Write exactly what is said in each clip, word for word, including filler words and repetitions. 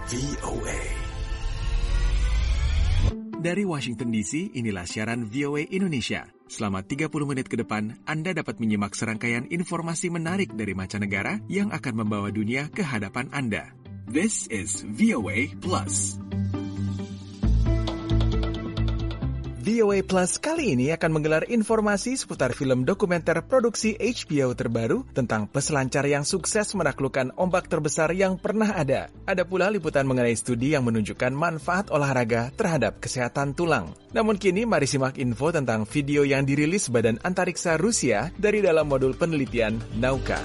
V O A. Dari Washington D C, inilah siaran V O A Indonesia. Selama tiga puluh menit ke depan, Anda dapat menyimak serangkaian informasi menarik dari mancanegara yang akan membawa dunia ke hadapan Anda. This is V O A Plus. V O A Plus kali ini akan menggelar informasi seputar film dokumenter produksi H B O terbaru tentang peselancar yang sukses menaklukkan ombak terbesar yang pernah ada. Ada pula liputan mengenai studi yang menunjukkan manfaat olahraga terhadap kesehatan tulang. Namun kini mari simak info tentang video yang dirilis Badan Antariksa Rusia dari dalam modul penelitian Nauka.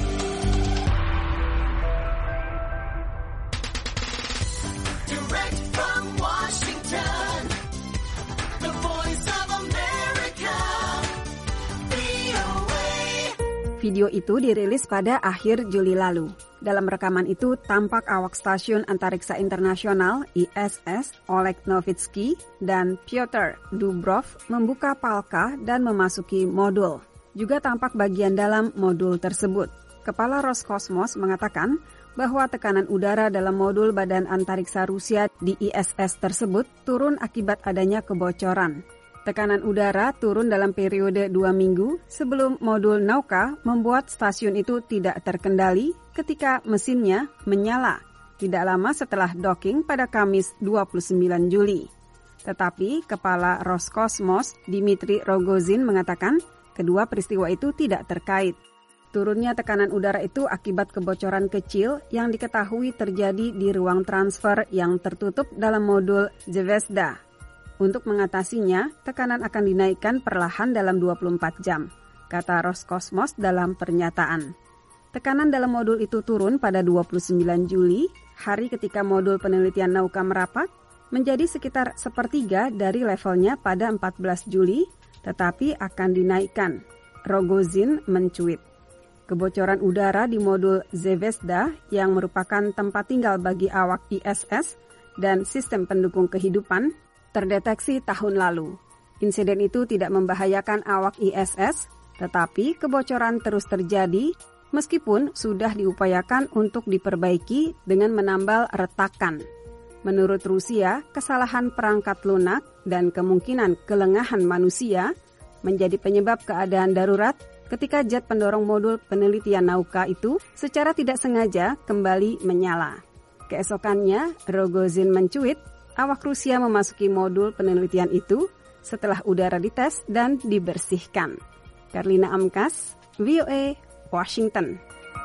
Video itu dirilis pada akhir Juli lalu. Dalam rekaman itu tampak awak Stasiun Antariksa Internasional I S S Oleg Novitsky dan Pyotr Dubrov membuka palka dan memasuki modul. Juga tampak bagian dalam modul tersebut. Kepala Roskosmos mengatakan bahwa tekanan udara dalam modul Badan Antariksa Rusia di I S S tersebut turun akibat adanya kebocoran. Tekanan udara turun dalam periode dua minggu sebelum modul Nauka membuat stasiun itu tidak terkendali ketika mesinnya menyala, tidak lama setelah docking pada Kamis dua puluh sembilan Juli. Tetapi Kepala Roskosmos Dmitry Rogozin mengatakan kedua peristiwa itu tidak terkait. Turunnya tekanan udara itu akibat kebocoran kecil yang diketahui terjadi di ruang transfer yang tertutup dalam modul Zvezda. Untuk mengatasinya, tekanan akan dinaikkan perlahan dalam dua puluh empat jam, kata Roskosmos dalam pernyataan. Tekanan dalam modul itu turun pada dua puluh sembilan Juli, hari ketika modul penelitian Nauka merapat, menjadi sekitar sepertiga dari levelnya pada empat belas Juli, tetapi akan dinaikkan. Rogozin mencuit. Kebocoran udara di modul Zvezda yang merupakan tempat tinggal bagi awak I S S dan sistem pendukung kehidupan terdeteksi tahun lalu. Insiden itu tidak membahayakan awak I S S, tetapi kebocoran terus terjadi meskipun sudah diupayakan untuk diperbaiki dengan menambal retakan. Menurut Rusia, kesalahan perangkat lunak dan kemungkinan kelengahan manusia menjadi penyebab keadaan darurat ketika jet pendorong modul penelitian Nauka itu secara tidak sengaja kembali menyala. Keesokannya, Rogozin mencuit, awak Rusia memasuki modul penelitian itu setelah udara dites dan dibersihkan. Karlina Amkas, V O A, Washington.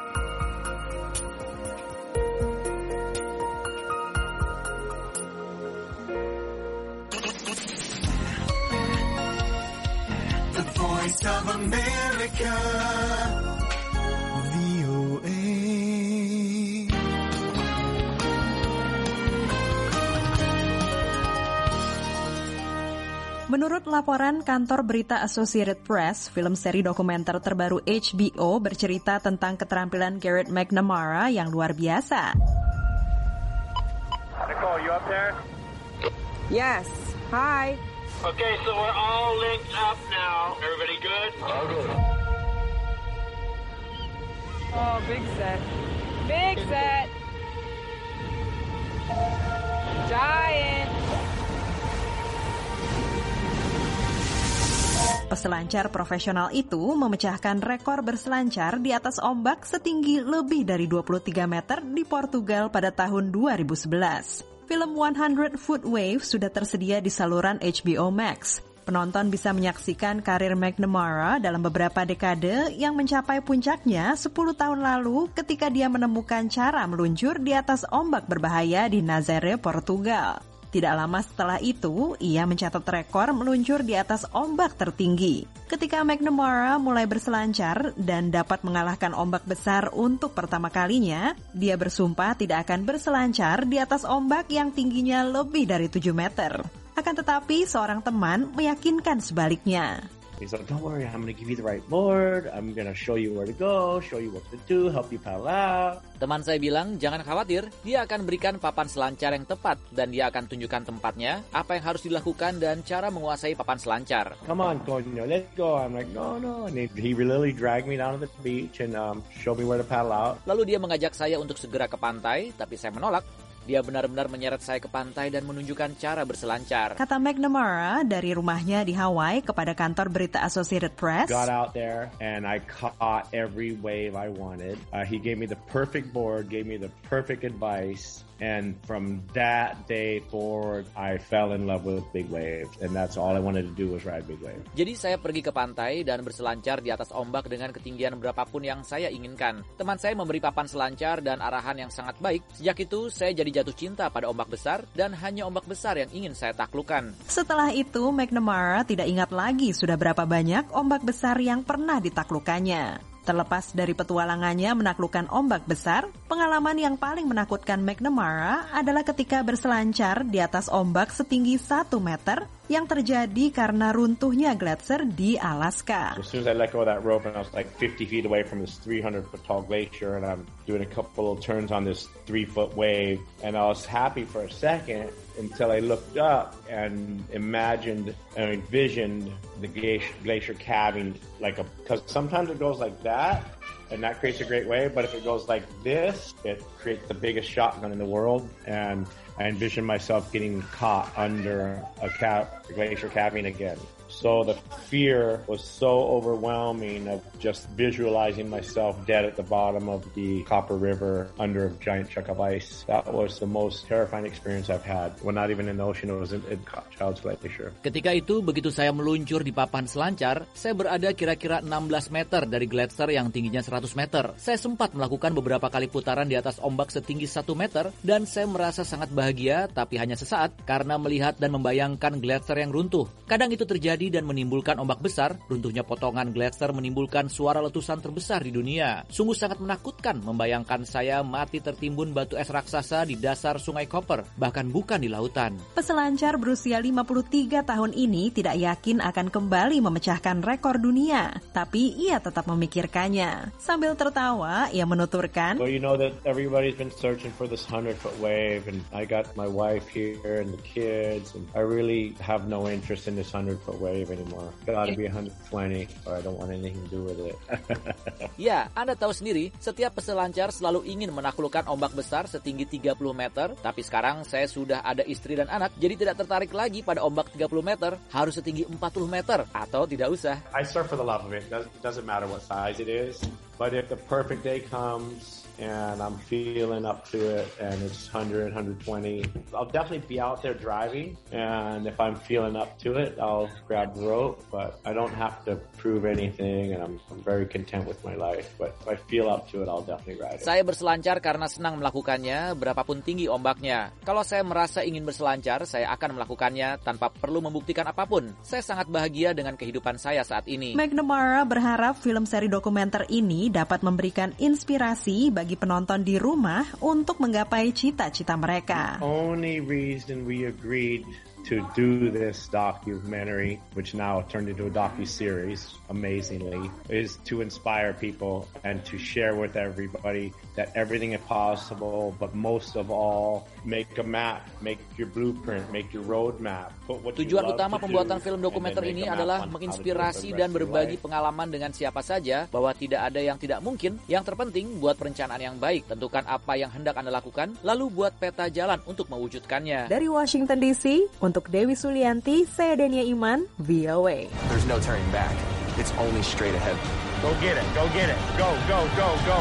The Voice of America, V O A. Menurut laporan kantor berita Associated Press, film seri dokumenter terbaru H B O bercerita tentang keterampilan Garrett McNamara yang luar biasa. Nicole, you up there? Yes. Hi. Okay, so we're all linked up now. Everybody good? All good. Oh, big set. Big set. Giant. Peselancar profesional itu memecahkan rekor berselancar di atas ombak setinggi lebih dari dua puluh tiga meter di Portugal pada tahun dua ribu sebelas. Film seratus Foot Wave sudah tersedia di saluran H B O Max. Penonton bisa menyaksikan karir McNamara dalam beberapa dekade yang mencapai puncaknya sepuluh tahun lalu ketika dia menemukan cara meluncur di atas ombak berbahaya di Nazaré, Portugal. Tidak lama setelah itu, ia mencatat rekor meluncur di atas ombak tertinggi. Ketika McNamara mulai berselancar dan dapat mengalahkan ombak besar untuk pertama kalinya, dia bersumpah tidak akan berselancar di atas ombak yang tingginya lebih dari tujuh meter. Akan tetapi, seorang teman meyakinkan sebaliknya. He's like, don't worry, I'm going to give you the right board. I'm going to show you where to go, show you what to do, help you paddle out. Teman saya bilang, jangan khawatir, dia akan berikan papan selancar yang tepat dan dia akan tunjukkan tempatnya, apa yang harus dilakukan dan cara menguasai papan selancar. Come on, Tonyo, let's go. I'm like, no, no. And he, he really dragged me down to the beach and um, showed me where to paddle out. Lalu dia mengajak saya untuk segera ke pantai, tapi saya menolak. Dia benar-benar menyeret saya ke pantai dan menunjukkan cara berselancar. Kata McNamara dari rumahnya di Hawaii kepada kantor berita Associated Press. Got out there and I caught every wave I wanted. Uh, he gave me the perfect board, gave me the perfect advice. And from that day forward, I fell in love with big waves. And that's all I wanted to do was ride big waves. Jadi saya pergi ke pantai dan berselancar di atas ombak dengan ketinggian berapapun yang saya inginkan. Teman saya memberi papan selancar dan arahan yang sangat baik. Sejak itu, saya jadi jatuh cinta pada ombak besar dan hanya ombak besar yang ingin saya taklukkan. Setelah itu, McNamara tidak ingat lagi sudah berapa banyak ombak besar yang pernah ditaklukkannya. Terlepas dari petualangannya menaklukkan ombak besar, pengalaman yang paling menakutkan McNamara adalah ketika berselancar di atas ombak setinggi satu meter yang terjadi karena runtuhnya gletser di Alaska. As soon as I let go of that rope and I was like fifty feet away from this three hundred foot tall glacier and I'm doing a couple of turns on this three foot wave and I was happy for a second until I looked up and imagined and envisioned the glacier, glacier calving like a, because sometimes it goes like that and that creates a great wave, but if it goes like this, it creates the biggest shotgun in the world. And I envisioned myself getting caught under a, cap, a glacier calving again. So the fear was so overwhelming of just visualizing myself dead at the bottom of the Copper River under a giant chunk of ice. That was the most terrifying experience I've had. Well, not even in the ocean, it was in, in Child's Glacier. Ketika itu, begitu saya meluncur di papan selancar, saya berada kira-kira enam belas meter dari gletser yang tingginya seratus meter. Saya sempat melakukan beberapa kali putaran di atas ombak setinggi satu meter, dan saya merasa sangat bahagia, tapi hanya sesaat, karena melihat dan membayangkan gletser yang runtuh. Kadang itu terjadi dan menimbulkan ombak besar. Runtuhnya potongan gletser menimbulkan suara letusan terbesar di dunia. Sungguh sangat menakutkan membayangkan saya mati tertimbun batu es raksasa di dasar sungai Copper, bahkan bukan di lautan. Peselancar berusia lima puluh tiga tahun ini tidak yakin akan kembali memecahkan rekor dunia, tapi ia tetap memikirkannya. Sambil tertawa, ia menuturkan, Well, you know that everybody's been searching for this hundred foot wave and I got my wife here and the kids and I really have no interest in this hundred foot wave anymore. Gotta be one twenty or I don't want anything to do with it. Ya, Anda tahu sendiri, setiap peselancar selalu ingin menaklukkan ombak besar setinggi tiga puluh meter, tapi sekarang saya sudah ada istri dan anak, jadi tidak tertarik lagi pada ombak tiga puluh meter, harus setinggi empat puluh meter, atau tidak usah. I surf for the love of it. It doesn't matter what size it is, but if the perfect day comes and I'm feeling up to it and it's one hundred, one twenty, I'll definitely be out there driving, and if I'm feeling up to it, I'll grab the rope, but I don't have to prove anything and I'm, I'm very content with my life, but if I feel up to it, I'll definitely ride it. Saya berselancar karena senang melakukannya, berapapun tinggi ombaknya. Kalau saya merasa ingin berselancar, saya akan melakukannya tanpa perlu membuktikan apapun. Saya sangat bahagia dengan kehidupan saya saat ini. McNamara berharap film seri dokumenter ini dapat memberikan inspirasi bagi penonton di rumah untuk menggapai cita-cita mereka. The only reason we agreed to do this documentary, which now turned into a docu-series, amazingly, is to inspire people and to share with everybody that everything is possible, but most of all, make a map, make your blueprint, make your roadmap. Tujuan utama pembuatan film dokumenter ini adalah menginspirasi dan berbagi pengalaman dengan siapa saja, bahwa tidak ada yang tidak mungkin. Yang terpenting, buat perencanaan yang baik, tentukan apa yang hendak Anda lakukan, lalu buat peta jalan untuk mewujudkannya. Dari Washington D C, untuk Dewi Sulianti, saya Dania Iman, V O A. There's no turning back. It's only straight ahead. Go get it, go get it, go, go, go, go.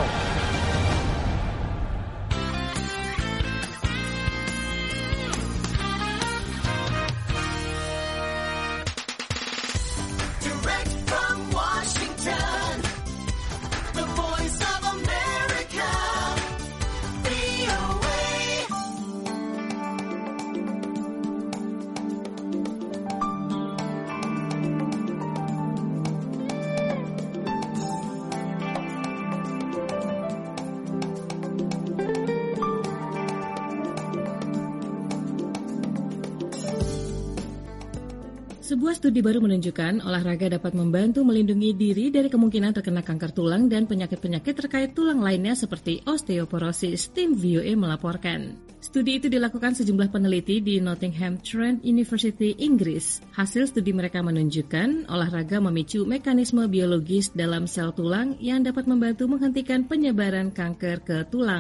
Direct from Washington, the voice of America, V O A. Sebuah studi baru menunjukkan olahraga dapat membantu melindungi diri dari kemungkinan terkena kanker tulang dan penyakit-penyakit terkait tulang lainnya seperti osteoporosis, tim V O A melaporkan. Studi itu dilakukan sejumlah peneliti di Nottingham Trent University, Inggris. Hasil studi mereka menunjukkan olahraga memicu mekanisme biologis dalam sel tulang yang dapat membantu menghentikan penyebaran kanker ke tulang.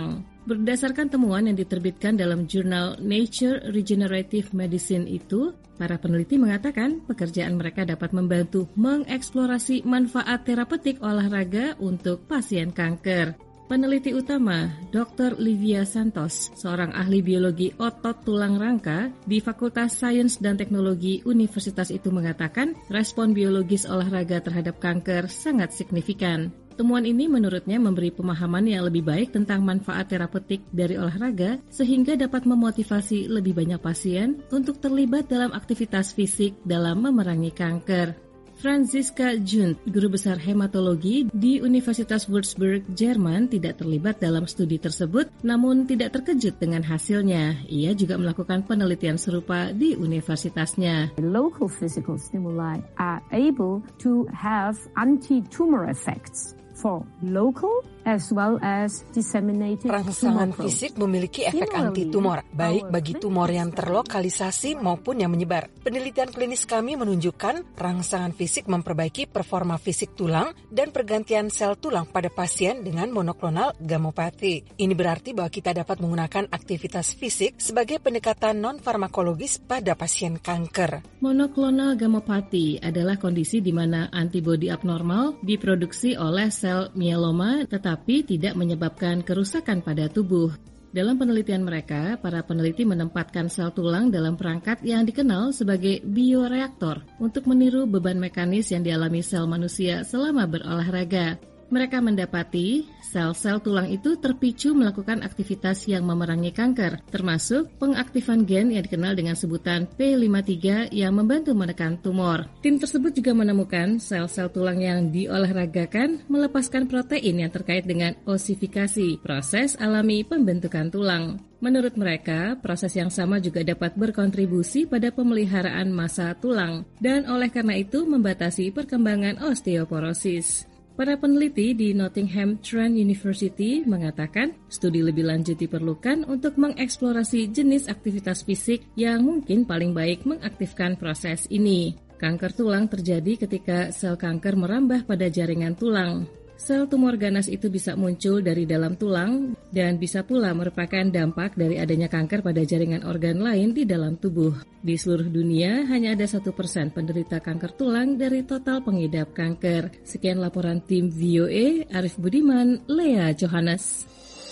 Berdasarkan temuan yang diterbitkan dalam jurnal Nature Regenerative Medicine itu, para peneliti mengatakan pekerjaan mereka dapat membantu mengeksplorasi manfaat terapeutik olahraga untuk pasien kanker. Peneliti utama, doktor Livia Santos, seorang ahli biologi otot tulang rangka di Fakultas Sains dan Teknologi Universitas itu mengatakan respon biologis olahraga terhadap kanker sangat signifikan. Temuan ini menurutnya memberi pemahaman yang lebih baik tentang manfaat terapeutik dari olahraga sehingga dapat memotivasi lebih banyak pasien untuk terlibat dalam aktivitas fisik dalam memerangi kanker. Franziska Jund, guru besar hematologi di Universitas Würzburg, Jerman, tidak terlibat dalam studi tersebut, namun tidak terkejut dengan hasilnya. Ia juga melakukan penelitian serupa di universitasnya. Local physical stimuli are able to have anti-tumor effects for local as well as disseminated Rangsangan fisik memiliki efek anti-tumor, baik bagi tumor yang terlokalisasi maupun yang menyebar. Penelitian klinis kami menunjukkan rangsangan fisik memperbaiki performa fisik tulang dan pergantian sel tulang pada pasien dengan monoklonal gammopati. Ini berarti bahwa kita dapat menggunakan aktivitas fisik sebagai pendekatan non-farmakologis pada pasien kanker. Monoklonal gammopati adalah kondisi di mana antibodi abnormal diproduksi oleh sel mieloma tetapi tidak menyebabkan kerusakan pada tubuh. Dalam penelitian mereka, para peneliti menempatkan sel tulang dalam perangkat yang dikenal sebagai bioreaktor untuk meniru beban mekanis yang dialami sel manusia selama berolahraga. Mereka mendapati sel-sel tulang itu terpicu melakukan aktivitas yang memerangi kanker, termasuk pengaktifan gen yang dikenal dengan sebutan P lima puluh tiga yang membantu menekan tumor. Tim tersebut juga menemukan sel-sel tulang yang diolahragakan melepaskan protein yang terkait dengan osifikasi, proses alami pembentukan tulang. Menurut mereka, proses yang sama juga dapat berkontribusi pada pemeliharaan massa tulang dan oleh karena itu membatasi perkembangan osteoporosis. Para peneliti di Nottingham Trent University mengatakan studi lebih lanjut diperlukan untuk mengeksplorasi jenis aktivitas fisik yang mungkin paling baik mengaktifkan proses ini. Kanker tulang terjadi ketika sel kanker merambah pada jaringan tulang. Sel tumor ganas itu bisa muncul dari dalam tulang dan bisa pula merupakan dampak dari adanya kanker pada jaringan organ lain di dalam tubuh. Di seluruh dunia, hanya ada satu persen penderita kanker tulang dari total pengidap kanker. Sekian laporan tim V O A, Arif Budiman, Lea Johannes.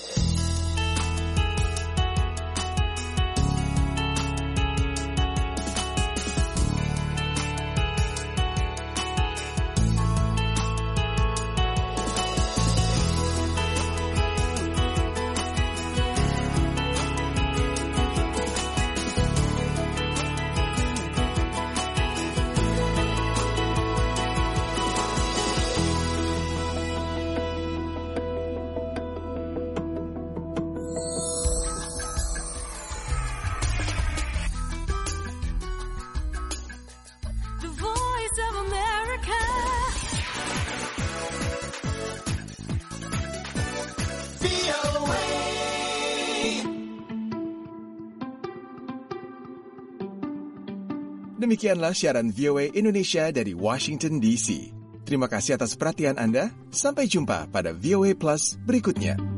Demikianlah siaran V O A Indonesia dari Washington D C. Terima kasih atas perhatian Anda. Sampai jumpa pada V O A Plus berikutnya.